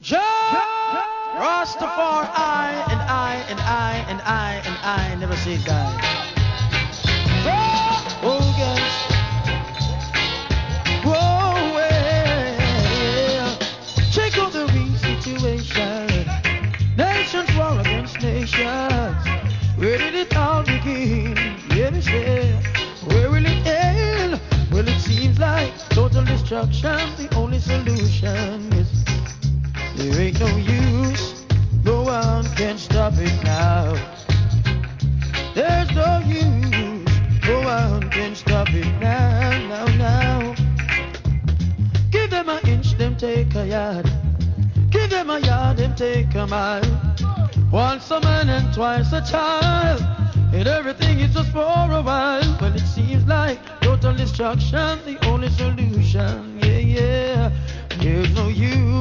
Jah Rastafari and I and I and I and I never say die. Oh yes, whoa well. Check out the real situation. Nations war against nations. Where did it all begin? Yeah, me say. Where will it end? Well, it seems like total destruction. The only solution is there ain't no use. No one can stop it now. There's no use. No one can stop it now, now, now. Give them an inch, them take a yard. Give them a yard, them take a mile. Once a man and twice a child. And everything is just for a while. Well, it seems like total destruction, the only solution. Yeah, yeah. There's no use.